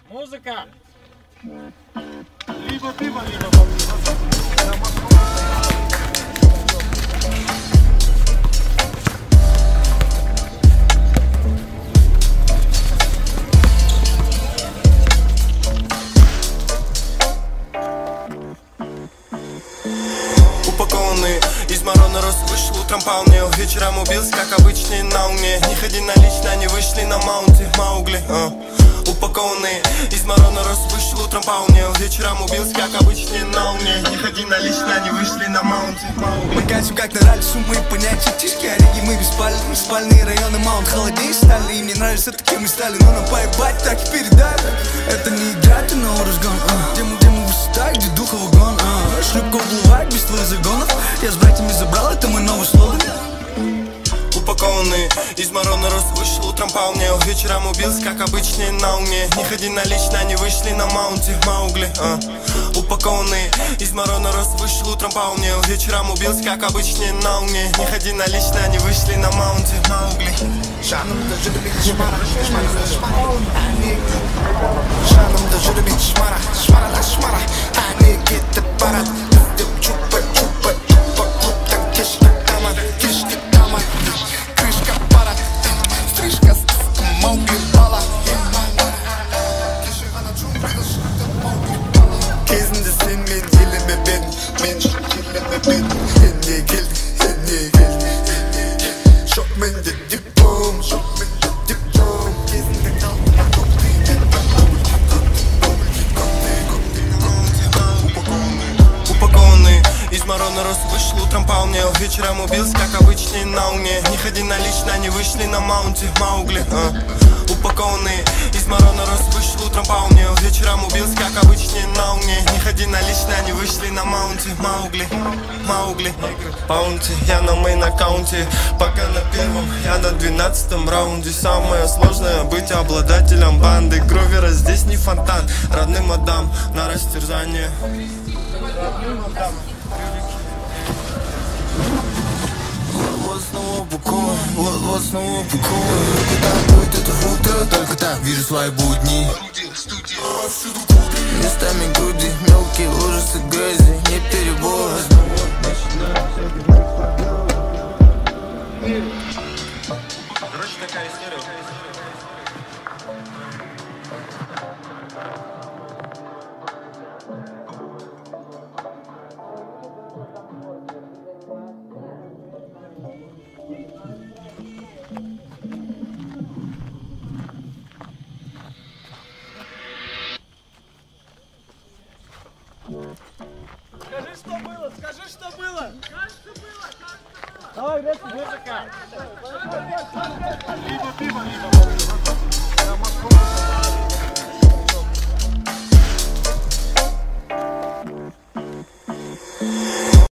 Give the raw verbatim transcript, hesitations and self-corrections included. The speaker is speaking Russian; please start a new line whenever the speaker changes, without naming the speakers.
Музыка!
Либо пиво, либо
упакованный из марона рос, вышел утром полнел. Вечером убился, как обычный на уме. Не ходи на лично, они вышли на маунте Маугли, а. Упакованный из марона рос, вышел утром полнел. Вечером убился, как обычный на уме. Не ходи на лично, они вышли на маунте Маугли.
Мы катим как на ралли, суммы и понятия тишки, ореги мы беспальны. Спальные районы маунт холоднее стали. И мне нравится, таким мы стали, но нам поебать, так и передали. Это не игра, ты на разгон, а. Где мы, где мы высота, где духа вагон, а. Шлюпка уплывает без твоих загонов. Я с братьями забрал, это мой новый слоган.
Упакованный из марона рос, вышел утром полнел. Вечером убился, как обычный на уме. Не ходи на лично, они вышли на маунте Маугли, а. Упакованный из марона рос, вышел утром полнел. Вечером убился, как обычный на уме. Не ходи на лично, они вышли на маунте Маугли.
Жаным даже любит шмара, шмара на шмара. Жаным даже любит шмара, шмара на шмара. Они где-то парад, чупа, чупа, чупа, клуб, так кишка дама, кишка дама. Крышка пара, стрижка с Маугли бала. Кезінде сен мен еліме бен, мен еліме бен. Енне келді, енне келді. Жоқ менде диплом, жоқ менде диплом. Кезінде қалдым, көктеймен.
Упакованный из марона рос, вышел утром полнел. Вечером убился, как обычный на уме. Не ходи на лично, они вышли на маунте Маугли, а. Упакованный из марона рос, вышел утром полнел. Вечером убился, как обычный на уме. Не ходи на лично, они вышли на маунте Маугли, Маугли. Маунте, я на мейн аккаунте. Пока на первом, я на двенадцатом раунде. Самое сложное быть обладателем банды. Гровера здесь не фонтан, родным мадам на растерзание.
Вот снова буквально, вот, вот снова буквально. Куда будет это утро, только так вижу свои будни. Местами груди, мелкие ужасы грязи, не перебор.
Короче, такая история.
Скажи, что было, скажи, что было! Скажи, что было, скажи, что было! Давай, музыка!
либо пиво, либо